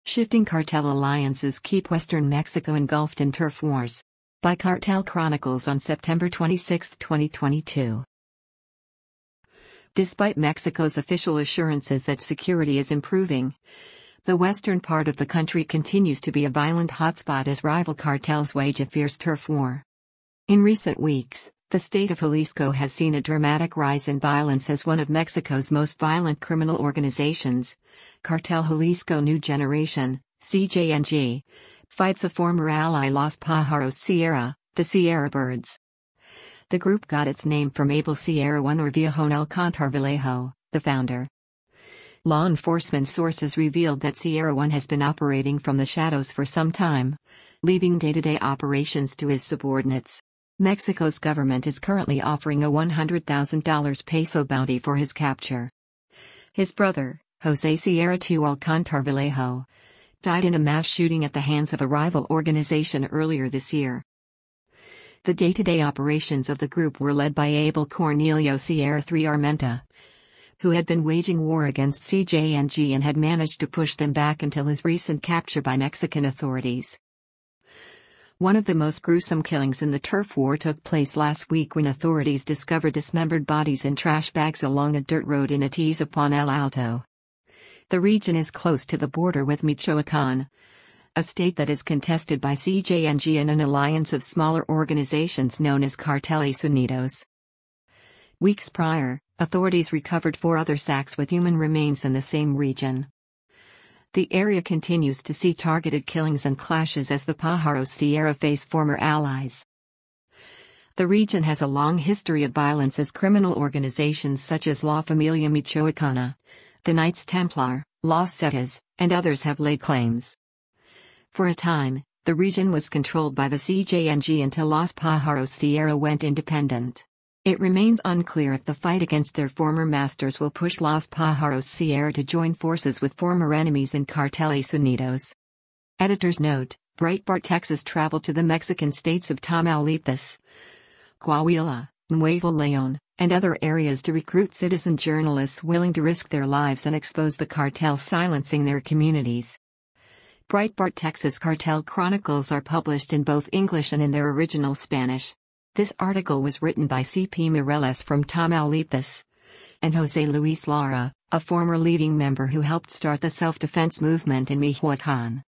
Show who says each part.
Speaker 1: Shifting cartel alliances keep Western Mexico engulfed in turf wars. By Cartel Chronicles on September 26, 2022. Despite Mexico's official assurances that security is improving, the western part of the country continues to be a violent hotspot as rival cartels wage a fierce turf war. In recent weeks, the state of Jalisco has seen a dramatic rise in violence as one of Mexico's most violent criminal organizations, Cartel Jalisco New Generation, CJNG, fights a former ally Los Pájaros Sierra, the Sierra Birds. The group got its name from Abel Sierra I or Viejonel Contarvillejo, the founder. Law enforcement sources revealed that Sierra I has been operating from the shadows for some time, leaving day-to-day operations to his subordinates. Mexico's government is currently offering a $100,000 peso bounty for his capture. His brother, Jose Sierra II Contarvillejo, died in a mass shooting at the hands of a rival organization earlier this year. The day-to-day operations of the group were led by Abel Cornelio Sierra III Armenta, who had been waging war against CJNG and had managed to push them back until his recent capture by Mexican authorities. One of the most gruesome killings in the turf war took place last week when authorities discovered dismembered bodies in trash bags along a dirt road in Atizapán El Alto. The region is close to the border with Michoacán, a state that is contested by CJNG and an alliance of smaller organizations known as Carteles Unidos. Weeks prior, authorities recovered 4 other sacks with human remains in the same region. The area continues to see targeted killings and clashes as the Pájaros Sierra face former allies. The region has a long history of violence as criminal organizations such as La Familia Michoacana, the Knights Templar, Los Zetas, and others have laid claims. For a time, the region was controlled by the CJNG until Los Pájaros Sierra went independent. It remains unclear if the fight against their former masters will push Los Pájaros Sierra to join forces with former enemies in Carteles Unidos. Editor's note: Breitbart Texas traveled to the Mexican states of Tamaulipas, Coahuila, Nuevo León, and other areas to recruit citizen journalists willing to risk their lives and expose the cartels silencing their communities. Breitbart Texas Cartel Chronicles are published in both English and in their original Spanish. This article was written by C.P. Mireles from Tamaulipas and Jose Luis Lara, a former leading member who helped start the self-defense movement in Michoacán.